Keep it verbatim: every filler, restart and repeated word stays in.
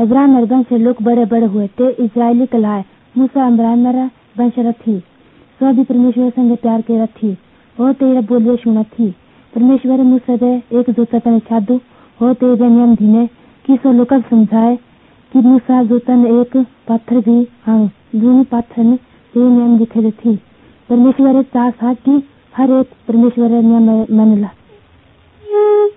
Abraham वंश से लोग बड़े बड़े हुए थे। इस्राएली कहलाए। मूसा अब्राहम वंश रथी सो भी परमेश्वर संग प्यार के रथी हो तेरे बोलिए सुना थी। परमेश्वर मूसा दे एक जोता तने छादू हो तेरे नियम धीने कि सो लोग समझाए कि मूसा जोतन एक पत्थर भी हाँ जूनी पत्थर ने तेरे नियम दिखे थी। परमेश्वर चाह था कि हर एक परमेश्वर नियम मनला।